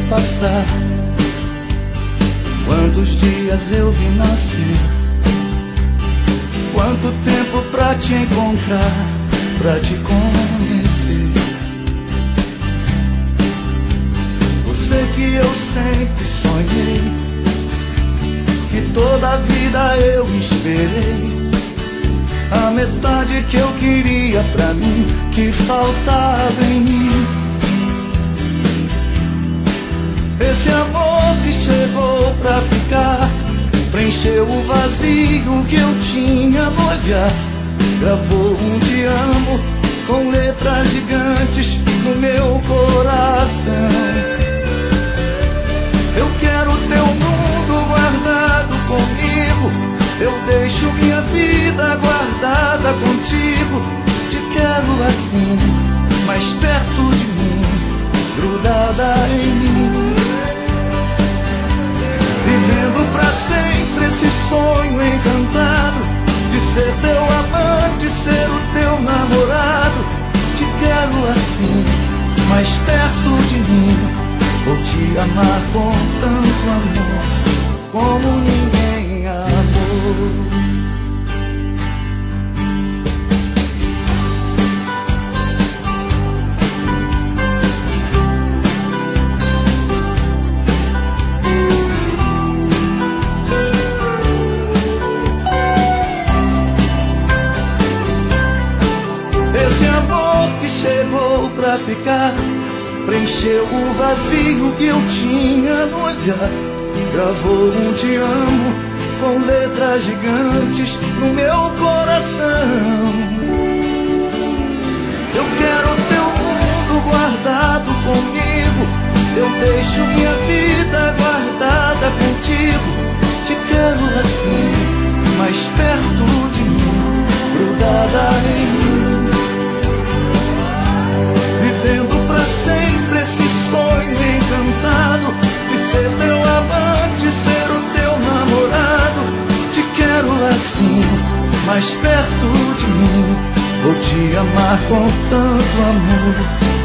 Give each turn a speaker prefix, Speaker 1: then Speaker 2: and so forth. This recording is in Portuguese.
Speaker 1: passar, quantos dias eu vi nascer, quanto tempo pra te encontrar, pra te conhecer. Você que eu sempre sonhei, que toda a vida eu esperei, a metade que eu queria pra mim, que faltava em mim. Esse amor que chegou pra ficar, preencheu o vazio que eu tinha no olhar, gravou um te amo com letras gigantes no meu coração. Eu quero teu mundo guardado comigo, eu deixo minha vida guardada contigo. Te quero assim, mais perto de mim, grudada em mim, vivendo pra sempre esse sonho encantado de ser teu amante, ser o teu namorado. Te quero assim, mais perto de mim, vou te amar com tanto amor como ninguém amou. Chegou pra ficar, preencheu o vazio que eu tinha no olhar, gravou um te amo com letras gigantes no meu coração. Eu quero teu mundo guardado comigo, eu deixo minha vida guardada contigo. Te quero assim, mais perto de mim, grudada em mim, vivendo pra sempre esse sonho encantado de ser teu amante, ser o teu namorado. Te quero assim, mais perto de mim, vou te amar com tanto amor